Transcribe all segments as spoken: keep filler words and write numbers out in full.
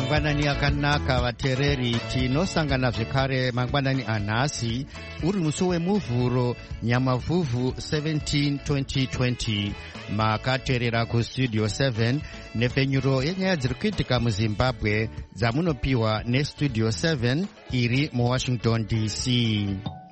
mangwanani akanaka vateereri, tinosangana zvekare mangwanani anhasi uri musi wemuvhuro nyamavhuvhu seventeen twenty twenty. Makateerera kustudio seven nepfenyuro yenyaya dziri kuitika muzimbabwe dzamunopiwa nestudio seven iri muwashington D C.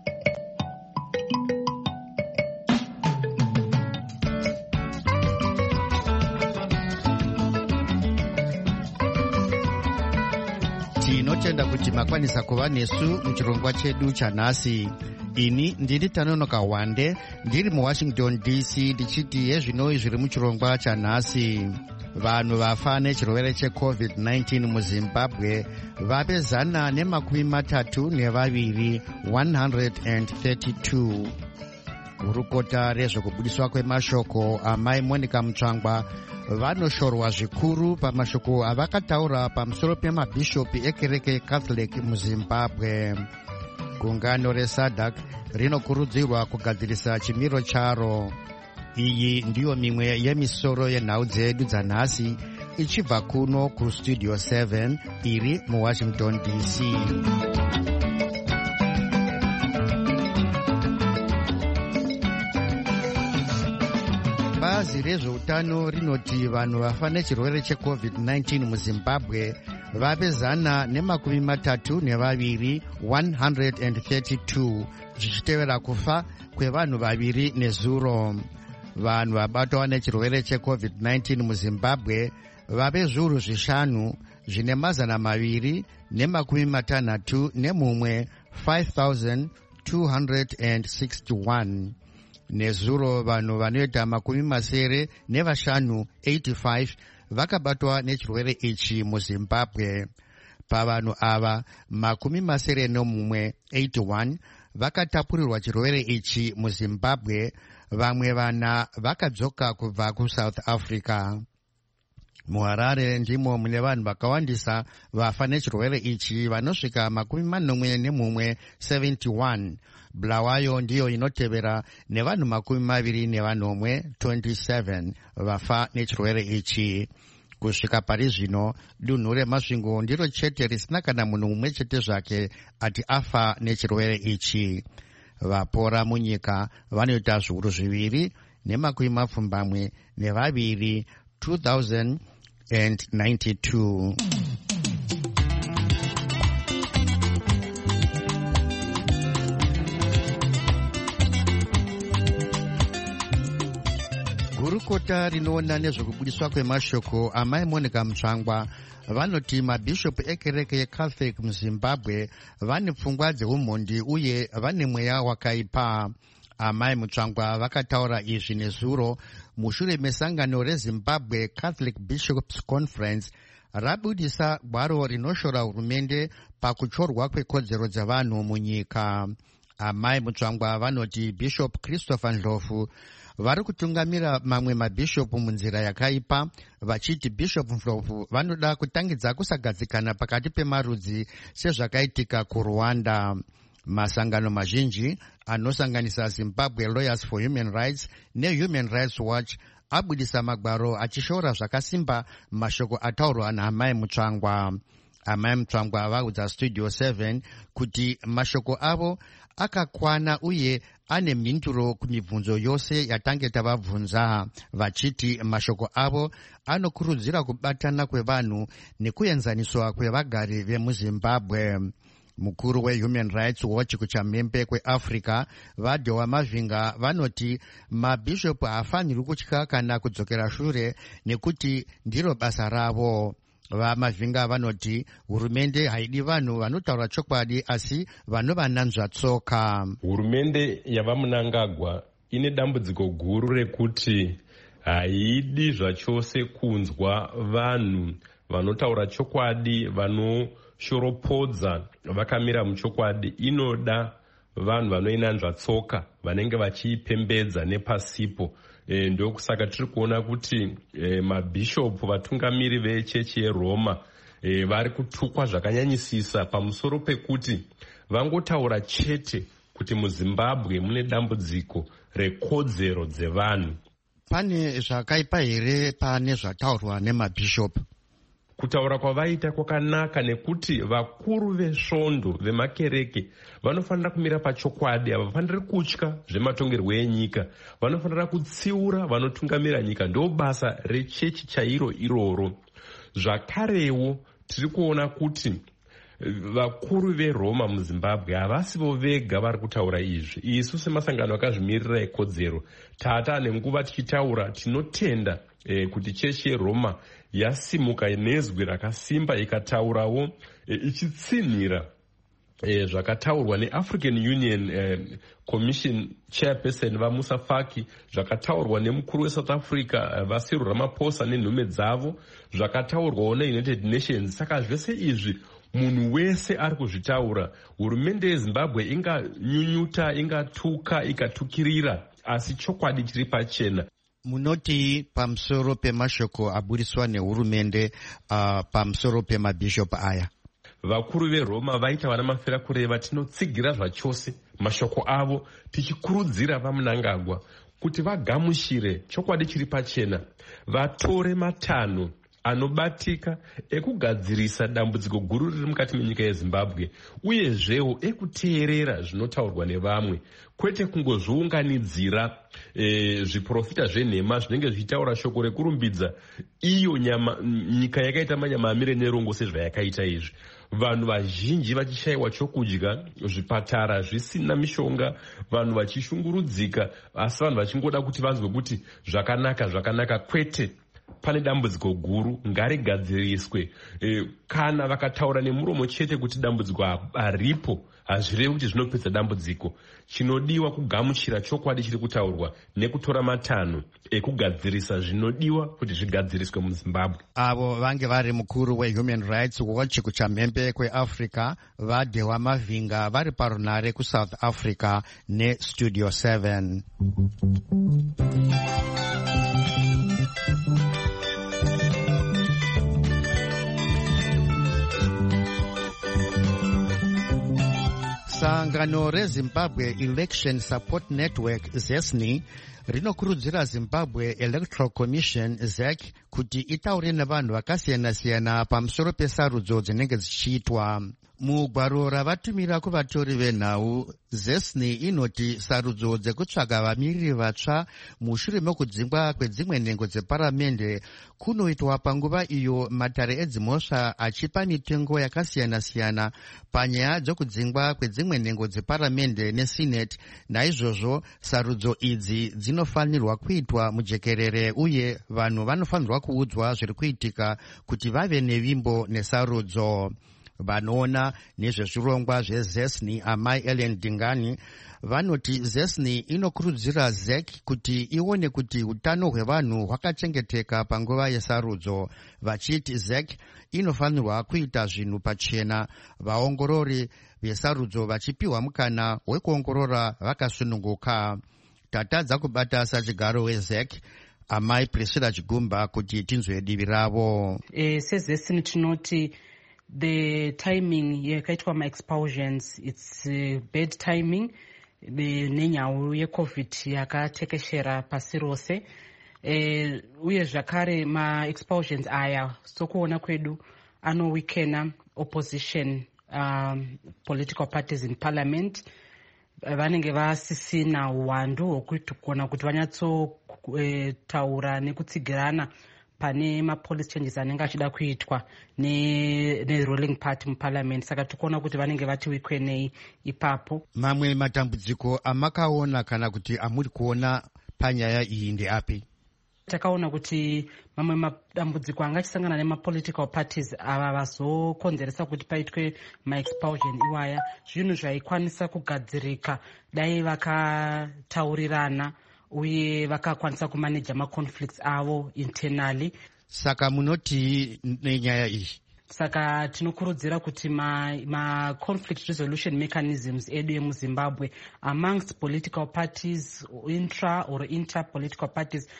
tinotenda kuti makwanisa kuva nesu muchirongwa chedu chanhasi. Ini ndiri Tanonoka Wande ndiri muwashington D C ndichiti yezvinoi zviri muchirongwa chanhasi. Vanhu vafa nechirwere checovid nineteen muzimbabwe vapezana nemakumi matatu nevaviri one hundred thirty-two. Gurukota rezvekubudiswa kwemashoko amai Monica Mutsvangwa vanoshorwa zvikuru pamashoko avakataura pamusoro pemabhishopi ekereke Catholic muzimbabwe. Gungano reSADC rinokurudzirwa kugadzirisa chimiro charo. Iyi ndiyo mimwe yemisoro yenhau dzedu dzanhasi ichibva kuno kustudio seven iri muwashington D C. Bazi rezveutano rinoti vanhu vafa nechirwere checovid nineteen muzimbabwe vapezana nemakumi matatu nevaviri one hundred thirty-two, zvichitevera kufa kwevanhu vaviri nezuro. Vanhu vabatwa nechirwere checovid nineteen muzimbabwe vave zviuru zvishanu zvine mazana maviri nemakumi matanhatu nemumwe five thousand two hundred sixty-one. Nezuro vanhu vanoita makumi masere nevashanu eighty-five vakabatwa nechirwere ichi muzimbabwe. Pavanhu ava makumi masere nemumwe eighty-one vakatapurirwa chirwere ichi muzimbabwe. Vamwe vana vakadzoka kubva kuSouth Africa. MuHarare ndimo mune vanhu vakawandisa vafa nechirwere ichi vanosvika makumi manomwe nemumwe seventy-one. Bulawayo ndiyo inotevera nevanhu makumi maviri nevanomwe twenty-seven vafa nechirwere ichi. Kusvika pari zvino dunhu reMasvingo ndiro chete risina kana munhu mumwe chete zvake ati afa nechirwere ichi. Vapora munyika vanoita zviuru zviviri nemakumi mapfumbamwe nevaviri two thousand ninety-two. Gurukota rinoona nezvekubudiswa kwemashoko amai Monica Mutsvangwa vanoti mabhishopu ekereke yeCatholic muzimbabwe vane pfungwa dzeumhondi uye vane mweya wakaipa. Amai Mutsvangwa vakataura izvi nezuro mushure mesangano reZimbabwe Catholic Bishops Conference rabudisa gwaro rinoshora hurumende pakuchorwa kwekodzero dzevanhu munyika. Amai Mutsvangwa vanoti Bishop Christopher Ndlovu vari kutungamira mamwe mabhishopu munzira yakaipa, vachiti Bishop Ndlovu vanoda kutangidza kusagadzikana pakati pemarudzi sezvakaitika kuRwanda. Masangano mazhinji anosanganisa Zimbabwe Lawyers for Human Rights neHuman Rights Watch abudisa magwaro achishora zvakasimba mashoko ataurwa naamai Mutsvangwa. Amai Mutsvangwa vaudza studio seven kuti mashoko avo akakwana uye ane mhinduro kumibvunzo yose yatange tavabvunza, vachiti mashoko avo anokurudzira kubatana kwevanhu nekuenzaniswa kwevagari vemuzimbabwe. Mukuru weHuman Rights Watch kuchamhembe kweAfrica vaDhewa Mavhinga vanoti mabhishopu haafaniri kutya kana kudzokera shure nekuti ndiro basa ravo. VaMavhinga vanoti hurumende haidi vanhu vanotaura chokwadi asi vanovananzva tsoka. Hurumende yavaMunangagwa ine dambudziko guru rekuti haidi zvachose kunzwa vanhu vanotaura chokwadi, vanoshoropodza vakamira muchokwadi. Inoda vanhu vanoinanzva tsoka vanenge vachiipembedza nepasipo. E, ndokusaka tiri kuona kuti e, mabhishopu vatungamiri vechechi yeRoma e, vari kutukwa zvakanyanyisisa pamusoro pekuti vangotaura chete kuti muZimbabwe mune dambudziko rekodzero dzevanhu. Pane zvakaipa here pane zvataurwa nemabhishopu? Kutaura kwavaita kwakanaka nekuti vakuru vesvondo vemakereke vanofanira kumira pachokwadi. Havafaniri kutya zvematongerwo enyika, vanofanira kutsiura vanotungamira nyika. Ndo basa rechechi chairo iroro. Zvakarewo tiri kuona kuti vakuru veroma muzimbabwe havasivo vega vari kutaura izvi. Isu semasangano akazvimirira ekodzero tata nenguva tichitaura tinotenda eh, kuti chechi yeroma yasimuka nezwi rakasimba ikataurawo eh, ichitsinhira eh, zvakataurwa neAfrican Union eh, Commission chairperson vaMusa Faki, zvakataurwa nemukuru weSouth Africa eh, vaCyril Ramaphosa nenhume dzavo, zvakataurwawo neUnited Nations. Saka zvese izvi munhu wese ari kuzvitaura. Hurumende yeZimbabwe inganyunyuta, ingatuka, ikatukirira, asi chokwadi chiri pachena. Munoti pamusoro pemashoko aburiswa nehurumende uh, pamusoro pemabhishop aya? Vakuru veRoma vaita vana mafira kureva tinotsigira zvachose mashoko avo, tichikurudzira vaMnangagwa kuti vagamushire chokwadi chiri pachena, vatore matanho anobatika ekugadzirisa dambudziko guru riri mukati menyika yeZimbabwe, uyezvewo ekuteerera zvinotaurwa nevamwe, kwete kungozviunganidzira e, zviprofita zvenhema zvinenge zvichitaura shoko rekurumbidza iyo nyama, nyika yakaita manyama amire nerongo sezvayakaita izvi. Vanhu vazhinji vachishayiwa chokudya, zvipatara zvisina mishonga, vanhu vachishungurudzika, asi vanhu vachingoda kuti vanzwe kuti zvakanaka zvakanaka, kwete pane dambudziko guru, ngarigadziriswe. E, kana vakataura nemuromo chete kuti dambudziko haripo, hazvirevi kuti zvinopedza dambudziko. Chinodiwa kugamuchira chokwadi chiri kutaurwa nekutora matanho ekugadzirisa zvinodiwa kuti zvigadziriswe muZimbabwe. Avo vange vari mukuru weHuman Rights Watch kuchamhembe kweAfrica vaDewa Mavinga vari parunare kuSouth Africa neStudio seven. Sangano reZimbabwe Election Support Network ZESNI rinokurudzira Zimbabwe Electoral Commission Z E C kuti itaure nevanhu vakasiyana-siyana pamusoro pesarudzo dzinenge dzichiitwa. Mugwaro ravatumira kuvatori venhau, ZESNI inoti sarudzo dzekutsvaga vamiriri vatsva mushure mekudzingwa kwedzimwe nhengo dzeparamende kunoitwa panguva iyo matare edzimhosva achipa mitengo yakasiyana-siyana panyaya dzekudzingwa kwedzimwe nhengo dzeparamende neSenate. Naizvozvo sarudzo idzi dzinofanirwa kuitwa mujekerere uye vanhu vanofanirwa kuudzwa zviri kuitika kuti vave nevimbo nesarudzo. Vanoona nezvezvirongwa zveZESNI amai Ellen Dingani vanoti ZESNI inokurudzira Z E C kuti ione kuti utano hwevanhu hwakachengeteka panguva yesarudzo, vachiti Z E C inofanirwa kuita zvinhu pachena, vaongorori vesarudzo vachipiwa mukana wekuongorora vakasununguka. Tatadza kubata sachigaro weZ E C amai Priscilla Chigumba kuti tinzwe divi ravo. E, seZESNI tinoti the timing yakaitwa ma-expulsions, it's uh, bad timing nenyau yecovid yakatekeshera pasi rose. E, uye zvakare ma-expulsions aya sokuona kwedu anowikena opposition um, political parties in parliament. Vanenge vasisina uwandu hwekuona kuti vanyatsotaura nekutsigirana pane ma-policy changes anenge achida kuitwa ne-ruling ne party muparliament. Saka tikuona kuti vanenge vati wikwenei ipapo. Mamwe matambudziko amakaona kana kuti amuri kuona panyaya iyi ndeapi? Takaona kuti mamwe madambudziko angachisangana nema-political parties ava vazokonzeresa kuti paitwe ma-expulsion iwaya zvinhu zvaikwanisa kugadzirika dai vakataurirana uye vakakwanisa kumaneja ma-conflicts avo internally. Saka munoti nenyaya iyi? Saka tinokurudzira kuti ma-conflict ma resolution mechanisms edu yemuZimbabwe amongst political parties, intra or inter political parties,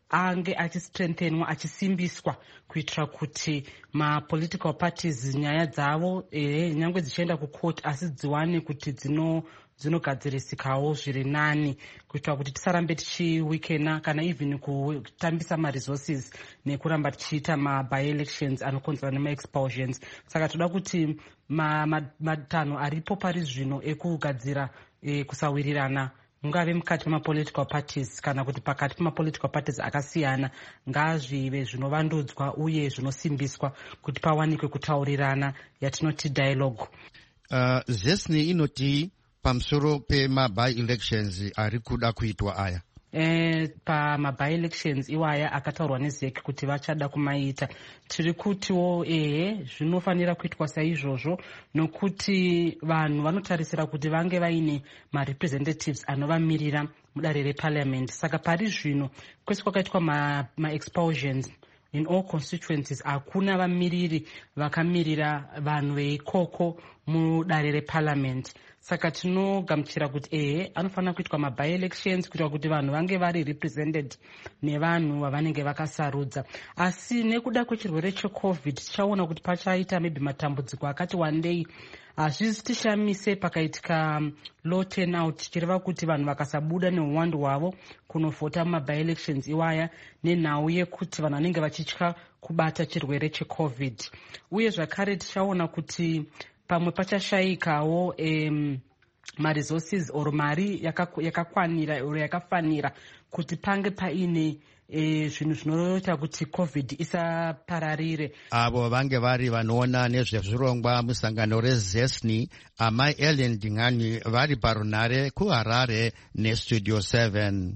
ange achistrengthenwa achisimbiswa kuitira kuti mapolitical parties nyaya dzavo eh, nyangwe dzichienda kucourt asi dziwane kuti dzino dzinogadzirisikawo zviri nani kuitira kuti tisarambe tichiwikena kana even kutambisa maresources nekuramba tichiita maby-elections anokonzerwa nemaexpulsions. Saka toda kuti matanho ma, aripo pari zvino ekugadzira e, kusawirirana mungave mukati pemapolitical parties kana kuti pakati pemapolitical parties akasiyana ngazvive zvinovandudzwa uye zvinosimbiswa kuti pawanikwe kutaurirana yatinoti dialogue. uh, zesni inoti pamusoro pemaby-elections ari kuda kuitwa aya Eh, pamaby-elections iwaya akataurwa nezeki kuti vachada kumaita, tiri kutiwo ehe zvinofanira kuitwa saizvozvo nokuti vanhu vanotarisira kuti vange vaine marepresentatives anovamirira mudare reparliament. Saka pari zvino kwese kwakaitwa maexpulsions ma in all constituencies hakuna vamiriri vakamirira vanhu veikoko mudare reparliament. Saka tinogamuchira kuti ehe anofanira kuitwa maby-elections kuitira kuti vanhu vange vari represented nevanhu vavanenge vakasarudza. Asi nekuda kwechirwere checovid tichaona kuti pachaita maybe matambudziko akati wandei. Hazvisi tishamise pakaitika low turnout tichireva kuti vanhu vakasabuda neuwandu hwavo kunovhota mumaby-elections iwaya nenhau yekuti vanhu vanenge vachitya kubata chirwere checovid. Uye zvakare tichaona kuti pamwe pachashayikawo um, maresources or mari yakakwanira yaka or yakafanira kuti pange paine e, zvinhu zvinoita kuti covid isapararire. Avo vange vari vanoona nezvezvirongwa musangano rezesni amai Ellen Dingani vari parunare kuHarare nestudio seven.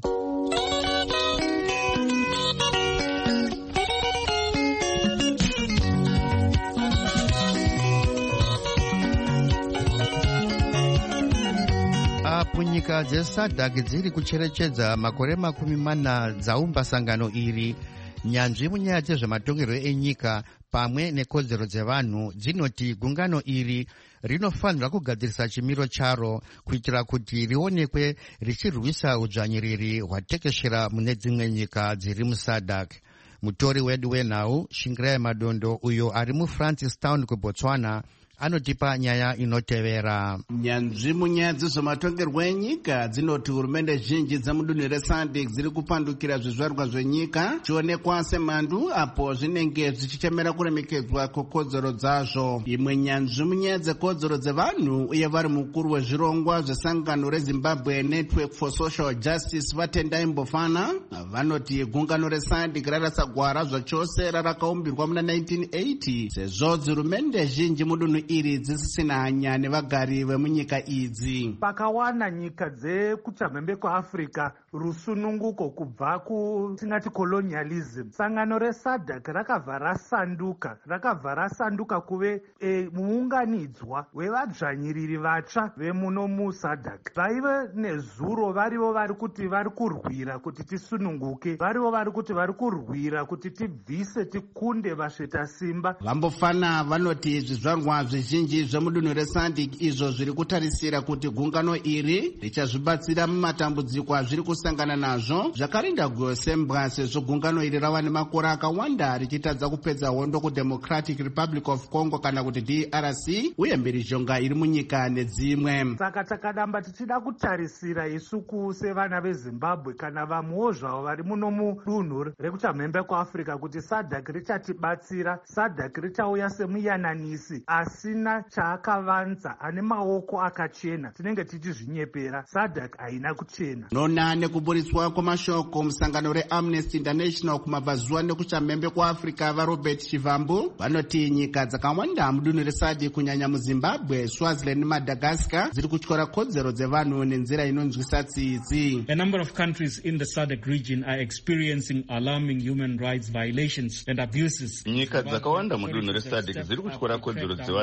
Nyika dzesadhak dziri kucherechedza makore makumi mana dzaumba sangano iri, nyanzvi munyaya dzezvematongerwo enyika pamwe nekodzero dzevanhu dzinoti gungano iri rinofanira kugadzirisa chimiro charo kuitira kuti rionekwe richirwisa udzvanyiriri hwatekeshera mune dzimwe nyika dziri musadhak. Mutori wedu wenhau Shingirai Madondo uyo ari muFrancistown kuBotswana anotipa nyaya inotevera. Nyanzvi munyaya dzezvematongerwo enyika dzinoti hurumende zhinji dzemudunhu reSADC dziri kupandukira zvizvarwa zvenyika chionekwa semhandu apo zvinenge zvichichemera kuremekedzwa kwekodzero dzazvo. Imwe nyanzvi munyaya dzekodzero dzevanhu uye vari mukuru wezvirongwa zvesangano reZimbabwe Network for Social Justice Vatendai Mbofana vanoti gungano reSADC rarasa gwara zvachose rarakaumbirwa muna nineteen eighty sezvo hurumende zhinji mudunhu iri dzisisina hanya nevagari vemunyika idzi. Pakawana nyika dzekuchamhembe kwaAfrica rusununguko kubva kutingati colonialism, sangano reSADC rakabva rasanduka rakabva rasanduka kuve e, muunganidzwa wevadzvanyiriri vatsva vemuno muSADC. Vaive nezuro varivo vari kuti vari kurwira kuti tisununguke, varivo vari kuti vari kurwira kuti tibvise tikunde vasveta simba. Vambofana vanoti zvizvarwa zvizhinji zvemudunhu reSADC izvo zviri kutarisira kuti gungano iri richazvibatsira mumatambudziko azviri kusangana nazvo zvakarinda gosembwa sezvo gungano iri rava nemakore akawanda richitadza kupedza hondo kuDemocratic Republic of Congo kana kuti D R C uye mhirizhonga iri munyika nedzimwe. Saka takadamba tichida kutarisira isuku sevana veZimbabwe kana vamwewo zvavo vari muno mudunhu rekuchamhembe kwaAfrica kuti SADC richatibatsira, SADC richauya semuyananisi asina chaakavanza, ane maoko akachena. Tinenge tichizvinyepera, SADC haina kuchena. Nona nekuburitswa kwamashoko musangano reAmnesty International kumabvazuva nekuchamhembe kwaAfrica vaRobert Chivambu vanoti nyika dzakawanda mudunhu reSADC kunyanya muZimbabwe, Swaziland neMadagascar dziri kutyora kodzero dzevanhu nenzira inonzwisa tsitsi. A number of countries in the SADC region are experiencing alarming human rights violations and abuses. Nyika dzakawanda mudunhu reSADC dziri kutyora kodzero dzevanhu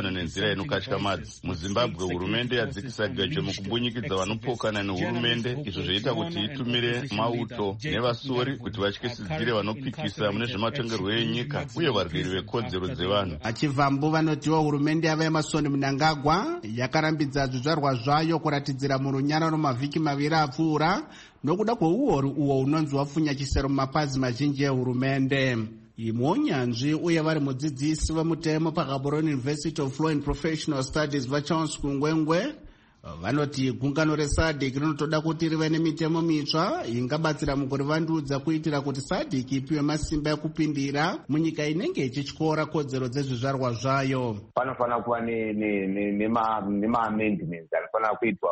pamwe nenzira inokatya madzi. MuZimbabwe hurumende yadzikisa gejo mukubunyikidza vanopokana nehurumende, izvo zvoita kuti itumire mauto nevasori kuti vatyisidzire vanopikisa mune zvematongerwo enyika uye varwiri vekodzero dzevanhu. Achivambu vanotiwo hurumende yava Emmerson Mnangagwa yakarambidza zvizvarwa zvayo kuratidzira murunyararo mavhiki maviri apfuura nokuda kweuori uwo unonzi wafunya chisero mumapazi mazhinji ehurumende. Imwe unyanzvi uye vari mudzidzisi vemutemo paGaborone University of Law and Professional Studies vaCharles Kungwengwe vanoti gungano reSADC rinotoda kuti rive nemitemo mitsva ingabatsira mukurivandudza kuitira kuti SADC ipiwe masimba ekupindira munyika inenge ichityora kodzero dzezvizvarwa zvayo. Panofanira kuva nema-amendments anofanira kuitwa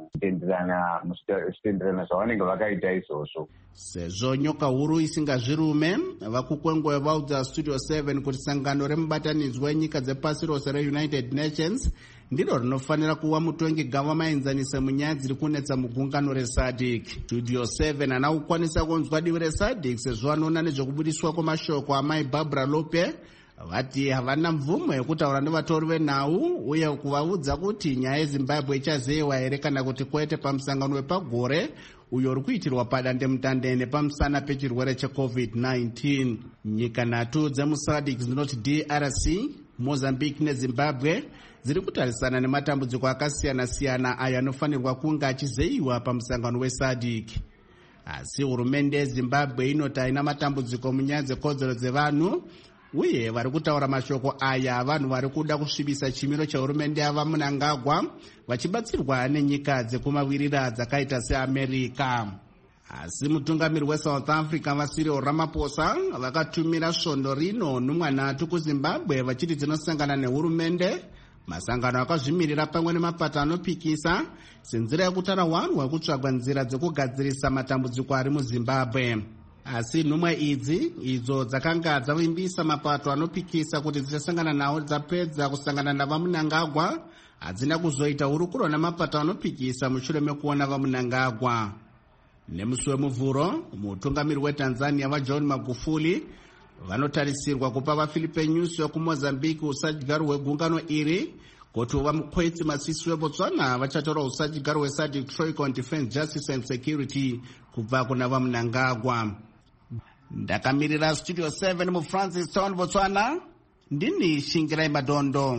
muchitenderana zvavanenge vakaita izvozvo. Sezvo nyoka huru isingazvirume, vakukwengwe vaudza Studio seven kuti sangano remubatanidzwa wenyika dzepasi rose reUnited Nations ndiro rinofanira kuva mutongi gava maenzanise munyaya dziri kunetsa mugungano reSADC. Studio seven hana kukwanisa kunzwa divi reSADC sezvo vanoona nezvekubudiswa kwemashoko amai Barbara Lope vati havana mvumo yekutaura nevatori venhau uye kuvaudza kuti nyaya yeZimbabwe ichazeyiwa here kana kuti kwete pamusangano wepagore uyo uri kuitirwa padandemutande nepamusana pechirwere checovid nineteen. Nyika nhatu dzemuSADC dzinoti D R C, Mozambique neZimbabwe dziri kutarisana nematambudziko akasiyana-siyana ayo anofanirwa kunge achizeyiwa pamusangano weSADC. Asi hurumende yeZimbabwe inoti haina matambudziko munyaya dzekodzero dzevanhu uye vari kutaura mashoko aya vanhu vari kuda kusvibisa chimiro chehurumende yava Mnangagwa vachibatsirwa nenyika dzekumavirira dzakaita seAmerica. Asi mutungamiri weSouth Africa vaCyril Ramaphosa vakatumira svondo rino nhumwa nhatu kuZimbabwe vachiti dzinosangana nehurumende, masangano akazvimirira pamwe nemapato anopikisa senzira yekutara wanhu wekutsvagwa nzira dzekugadzirisa matambudziko ari muZimbabwe. Asi nhumwa idzi idzo dzakanga dzavimbisa mapato anopikisa kuti dzichasangana nawo dzapedza kusangana navaMnangagwa hadzina kuzoita hurukuro namapato anopikisa mushure mekuona vaMnangagwa. Nemusi wemuvhuro mutungamiri weTanzania vaJohn Magufuli vanotarisirwa kupa vaFilipe Nyusi wekuMozambique usadyigaro hwegungano iri kuti vamukwetsi masisi weBotswana vachatora usadyigaro hweSADC Troika on Defense, Justice and Security kubva kuna vaMnangagwa. Ndakamirira Studio seven muFrancis Town, Botswana, ndini Shingirai Madondo.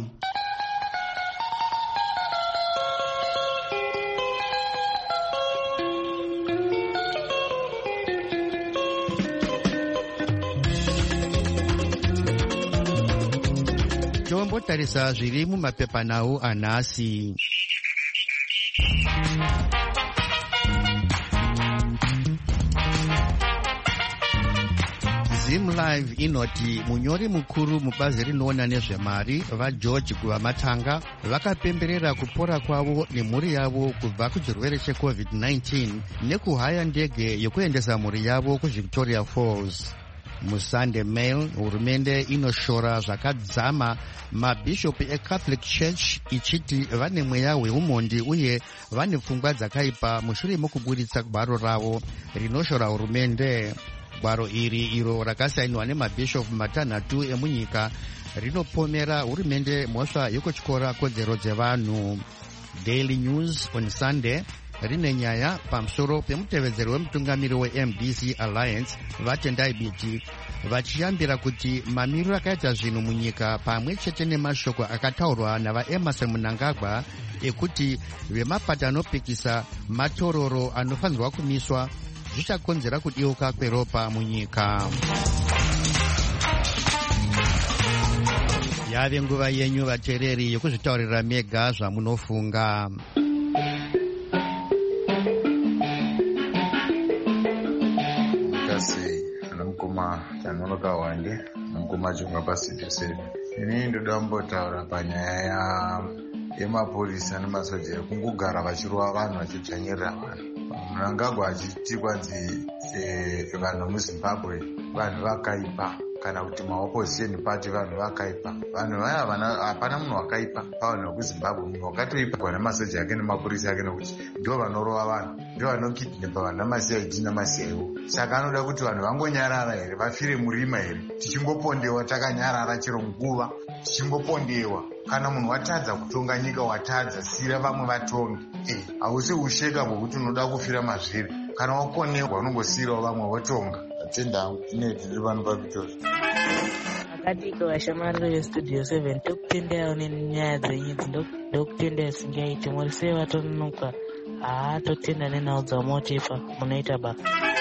Tombotarisa zviri mumapepanhau anhasi. Zim Live inoti munyori mukuru mubazi rinoona nezvemari vaGeorge Kuvamatanga vakapemberera kupora kwavo nemhuri yavo kubva kuchirwere checovid nineteen nekuhaya ndege yokuendesa mhuri yavo kuVictoria Falls. MuSunday Mail hurumende inoshora zvakadzama mabhishopu eCatholic Church ichiti vane mweya weumhondi uye vane pfungwa dzakaipa mushure mokubuditsa gwaro ravo rinoshora hurumende. Gwaro iri iro rakasainwa nemabhishopu matanhatu emunyika rinopomera hurumende mhosva yokutyora kodzero dzevanhu. Daily News on Sunday rine nyaya pamusoro pemutevedzeri wemutungamiri weM D C Alliance Vatendai Biti vachiyambira kuti mamiriro akaita zvinhu munyika pamwe chete nemashoko akataurwa navaEmmerson Mnangagwa ekuti vemapato anopikisa matororo anofanirwa kumiswa zvichakonzera kudiuka kweropa munyika. Yave nguva yenyu vateereri yokuzvitaurira mega zvamunofunga. Kasi anamukoma chanonoka wande mukoma chunga paStudio seven. Ini ndoda kumbotaura panyaya yemapurisa nemasojera kungogara vachirova vanhu vachidzvanyirira vanhu. Mnangagwa achiti kwanzi vanhu muZimbabwe vanhu vakaipa kana kuti maopposition party vanhu vakaipa. Vanhu vaya hapana munhu wakaipa pavanhu vekuZimbabwe. Munhu wakatoipa kwana masoja ake nemapurisa ake nekuti ndio vanorova vanhu, ndio vanokidnapa vanhu namaC I D namaC I O. Saka anoda kuti vanhu vangonyarara here, vafire murima here, tichingopondewa takanyarara chero nguva, tichingopondewa kana munhu watadza kutonga nyika watadza, sira vamwe vatonge. Eh, hausi usheka hwekuti unoda kufira mazviri. Kana wakonerwa unongosirawo vamwe votonga. Atenda hangu ineti ndiri pano paVictoria. Akadiko vashamari vestudio seven tokutenderawo nenyaya dzenyidzi ndokutendera singaiti muri sei vatononoka haatotenda nenhau dzamotipa munoita basa.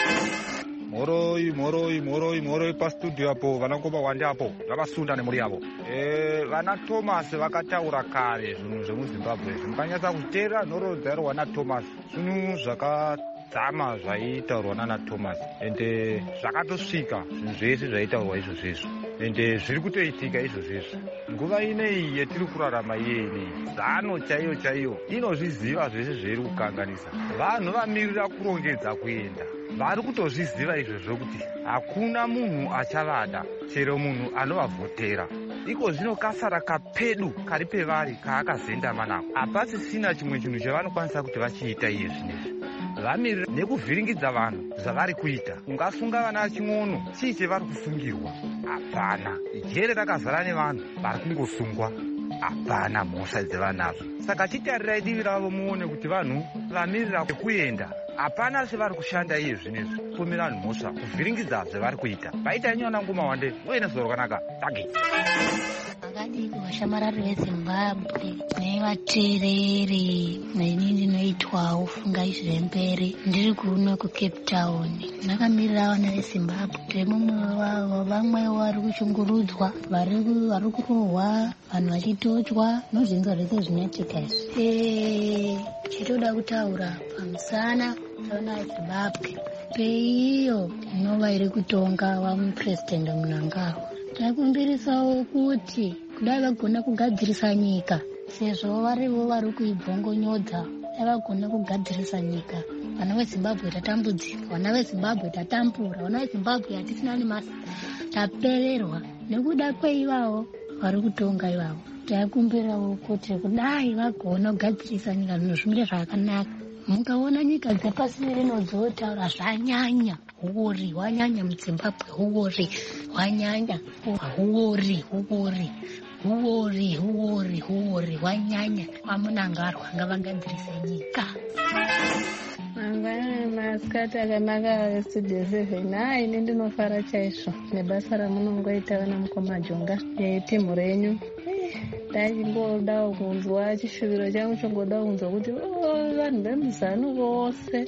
Moroi moroi moroi moroi pastudio apo vanangoma wandi apo zvavasunda nemuri yavo. E, vana Thomas vakataura kare zvinhu zvemuZimbabwe mukanyatsa kuteera nhoroodzaro wana Thomas zvinhu zvakadzama zvaitaurwa nana Thomas ende zvakatosvika zvinhu zvese zvaitaurwa izvozvezvo ende zviri kutoitika izvozvezvo. Nguva inei yetiri kurarama iyeni zano chaiyo chaiyo inozviziva zvese zviri kukanganisa. Vanhu vamirira kurongedza kuenda vari kutozviziva izvozvo kuti hakuna munhu achavada chero munhu anovavhotera. Iko zvino kasara kapedu kari pevari kaakazendama nako. Hapasisina chimwe chinhu chavanokwanisa kuti vachiita iye zvinezvi. Vamirira nekuvhiringidza vanhu zvavari kuita. Ungasunga vana ching'ono chii chevari kusungirwa? Hapana. Jere rakazara nevanhu vari kungosungwa. Hapana mhosva dzevanazvo. Saka chitarirai divi ravo muone kuti vanhu vamirira kuenda. Hapana zvavari kushanda iye zvinezvi. Kupomera vanhu mhosva, kuvhiringidza zvavari kuita. Vaita nyona ngoma wande uye nezoro rakanaka. Tage. Akadiko vashamarari veZimbabwe nevateereri neni ndinoitwawo fungai zvemberi ndiri kuno kuCape Town. Ndakamirira vana veZimbabwe mumwe wavo vamwe vari kushungurudzwa vari kurohwa vanhu vachitotywa nozvinzwa zvese zvinoitika izvi. Chitoda kutaura pamusana vana veZimbabwe peiyo inova iri kutonga vamupurezidendi Mnangagwa. Takumbirisawo kuti kudai vagona kugadzirisa nyika sezvo varivo vari kuibvongonyodza. Dai vagona kugadzirisa nyika, vana veZimbabwe tatambudzika, vana veZimbabwe tatambura, vana veZimbabwe hatisina nemasi, tapererwa nekuda kweivavo vari kutonga ivavo. Takumbirawo kuti kudai vagona kugadzirisa nyika zvinhu zvimire zvakanaka. Mukaona nyika dzepasi rino dzotaura zvanyanya huori hwanyanya muZimbabwe huori hwanyanya huori huori huori huori huori hwanyanya kwaMunangagwa ngavagadzirise nyika. Mangwana masikati akanaka vestudio seven. Hai ini ndinofara chaizvo nebasa ramunongoita vana mukoma Jonga netimu renyu. Ndachimbodawo kunzwa chishuviro changu chongodawo kunzwa kuti vanhu vemuzanu vose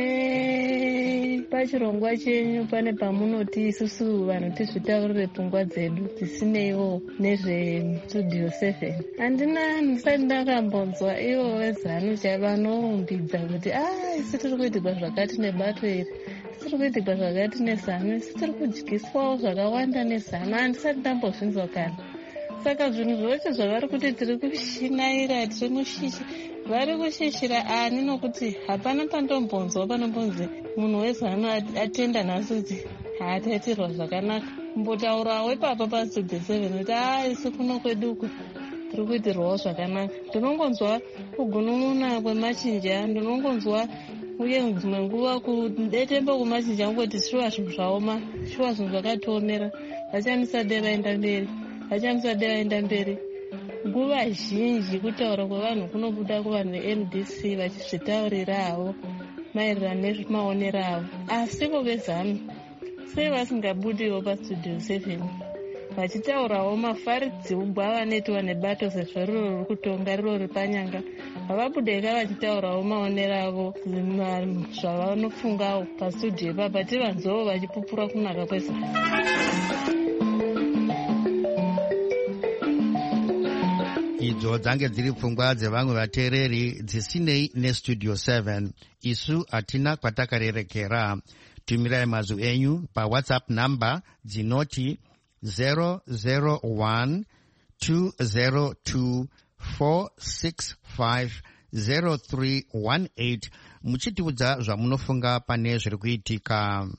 kune pachirongwa chenyu pane pamunoti isusu vanhu tizvitaurire pfungwa dzedu dzisineiwo nezvestudio seven. Handina ndisati ndakambonzwa ivo vezanu chavanorumbidza kuti a isi tiri kuitirwa zvakati nebato iri, tiri kuitirwa zvakati nezano, isi tiri kudyiswawo zvakawanda nezano. Handisati ndambozvinzwa kana. Saka zvinhu zvose zvavari kuti tiri kushinaira tiri mushishi vari kushishira ani nokuti hapana pandombonzwa panombonzi munhu wezano atenda nhasi kuti haataitirwa zvakanaka. Mbotaurawo ipapa pastudio seven kuti a isi kuno kweduku tiri kuitirwawo zvakanaka. Ndinongonzwa kugunun'una kwemachinja, ndinongonzwa uye dzimwe nguva kudetemba kwemachinja ngoti shuwa zvinhu zvaoma, shuwa zvinhu zvakatiomera. Vachanisade vaenda mberi vachamusade vaenda mberi. Nguva zhinji kutaura kwevanhu kunobuda kuvanhu veM D C vachizvitaurirawo maererano nezvemaonero avo. Asivo vezano sei vasingabudiwo pastudio seven vachitaurawo mafaridzirwo avanoitwa nebato sezvo riro riri kutonga riro ripanyanga. Havabudeka vachitaurawo maonero avo zvavanofungawo pastudio ipapa tivanzwewo vachipupura kunaka kwezano. Idzo dzange dziri pfungwa dzevamwe vateereri dzisinei nestudio seven. Isu hatina kwatakarerekera. Tumirai mazwi enyu paWhatsApp namba dzinoti zero zero one two zero two four six five zero three one eight muchitiudza zvamunofunga pane zviri kuitika.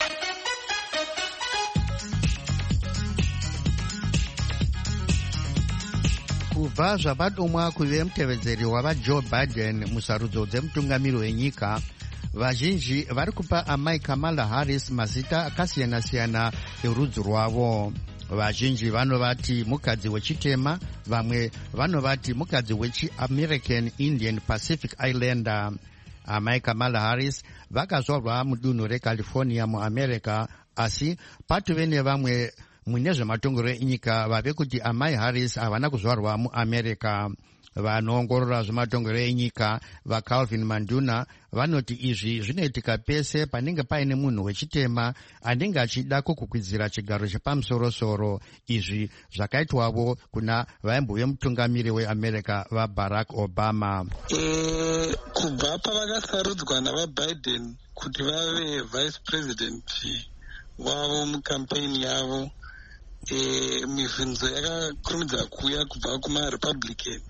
Kubva zvabadomwa kuve mutevedzeri wavaJoe Biden musarudzo dzemutungamiri wenyika, vazhinji vari kupa amai Kamala Harris mazita akasiyana-siyana erudzi rwavo. vazhinji vanovati mukadzi wechitema, vamwe vanovati mukadzi wechi-American Indian Pacific Islander. Amai Kamala Harris vakazvarwa mudunhu reCalifornia muAmerica, asi patove nevamwe mune zvematongero enyika vave kuti amai Harris havana kuzvarwa muAmerica. Vanoongorora zvematongero enyika vaCalvin Manduna vanoti izvi zvinoitika pese panenge paine munhu wechitema anenge achida kukwikwidza chigaro chepamusorosoro. Izvi zvakaitwawo kuna vaimbove mutungamiri weAmerica vaBarack Obama. E, kubva pavakasarudzwa navaBiden kuti vave vice president wavo mukampeni yavo, e, mibvunzo yakakurumidza kuuya kubva kumaRepublican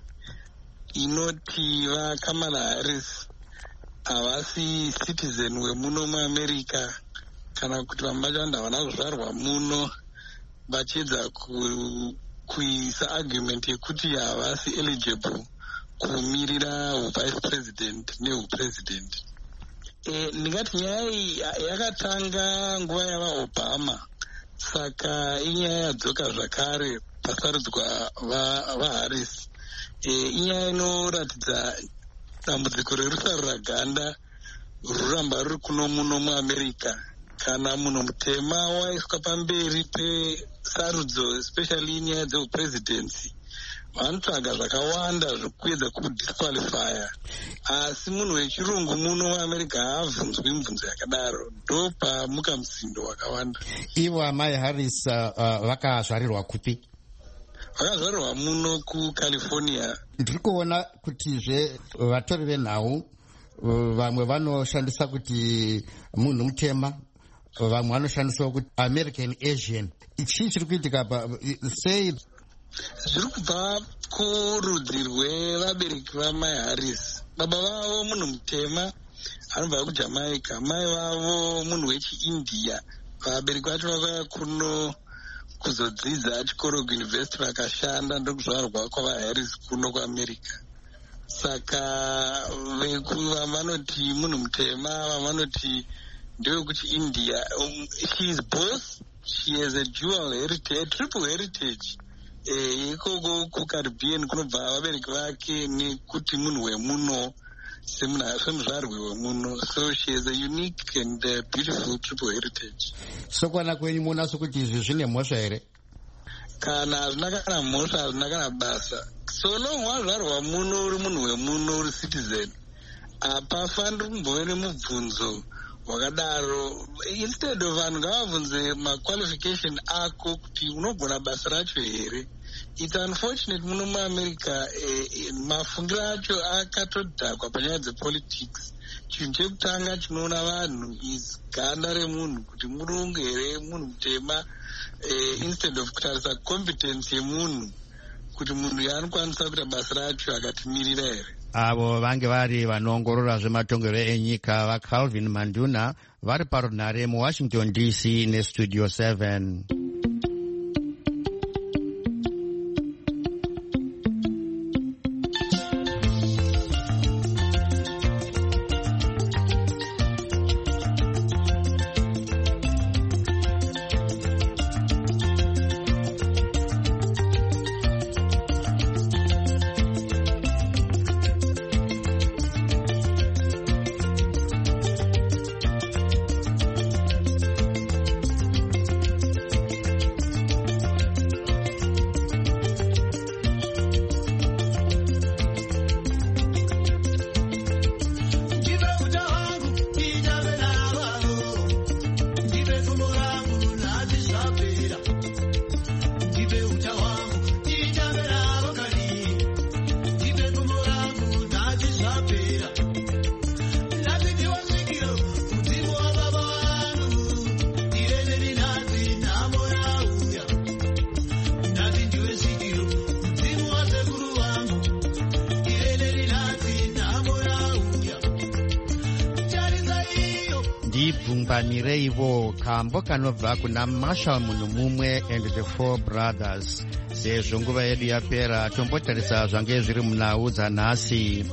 inoti vaKamala Harris havasi citizen wemuno muAmerica, kana kuti vamwe vacho vanhu havana kuzvarwa muno, vachiedza ku, kuisa argument yekuti havasi eligible kumirira uvice president neupresident. E, ndingati nyaya iyi yakatanga nguva yavaObama, saka inyaya yadzoka zvakare pasarudzwa vaHarris. E, inyaya inoratidza dambudziko rerusarura ganda ruramba ruri kuno muno muAmerica. Kana munhu mutema waiswa pamberi pesarudzo, especially inyaya dzeupresidency, vanotsvaga zvakawanda zvekuedza kudisqualifya, asi munhu wechirungu muno muAmerica haabvunzwi mibvunzo yakadaro. Ndo pamuka musindo wakawanda. Ivo amai Harris uh, vakazvarirwa kupi? Vakazvarirwa muno kuCalifornia. Ndiri kuona kutizve vatori venhau vamwe vanoshandisa kuti munhu mutema, vamwe vanoshandisa kuti American Asian. Chii chiri kuitika sei? Zviri kubva kurudzi rwevabereki vamai Harris. Baba vavo munhu mutema anobva kuJamaica, mai vavo munhu wechiIndia. Vabereki vacho vakauya kuno kuzodzidza chikoro kuuniversity vakashanda, ndokuzvarwa kwavaHarris kuno kuAmerica. Saka vanoti munhu mutema, vanoti ndewekuchiIndia. Um, she is both. She has a dual heritage, a triple heritage. E, ikoko kuCaribbean kunobva vabereki vake nekuti munhu wemuno semuzvarwi wemuno. So she has a unique and uh, beautiful triple heritage. Sokwana kwenyu muona sokuti izvi zvine mhosva here? Kana hazvina kana mhosva, hazvina kana basa. So long wazvarwa muno uri munhu wemuno uri citizen, hapafaniri kumbove nemubvunzo wakadaro. Instead of vanhu ngavabvunze maqualification ako kuti unogona basa racho here. It's unfortunate muno muAmerica eh, mafungiro acho akatodhakwa panyaya dzepolitics. Chinhu chekutanga chinoona vanhu is ganda remunhu kuti murungu here, munhu mutema, eh, instead of kutarisa competence yemunhu kuti munhu yaanokwanisa kuita basa racho akatimirira here. Avo vange vari vanoongorora zvematongero enyika vaCalvin Manduna vari parunhare muWashington D C nestudio seven. Bvunganireivo kambo kanobva kuna Marshall munhu mumwe and the Four Brothers. Sezvo nguva yedu yapera, tombotarisa zvange zviri munhau dzanhasi.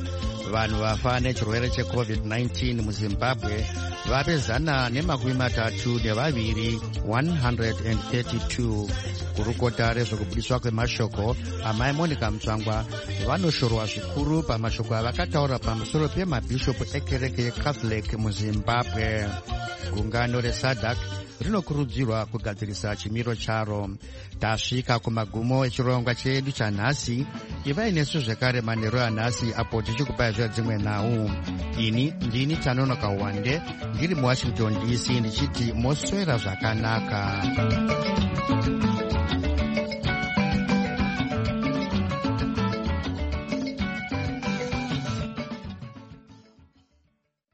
vanhu vafa nechirwere checovid nineteen muzimbabwe vave zana nemakumi matatu nevaviri one hundred thirty-two. kurukota rezvekubudiswa kwemashoko amai monica mutsvangwa vanoshorwa zvikuru pamashoko avakataura pamusoro pemabhishopu ekereke yecatholic muzimbabwe. gungano resadc rinokurudzirwa kugadzirisa chimiro charo. tasvika kumagumo echirongwa chedu chanhasi. ivai nesu zvekare manheru anhasi apo tichikupai zva dzimwe nhau. ini ndini Tanonoka Wande ndiri muwashington D C ndichiti moswera zvakanaka.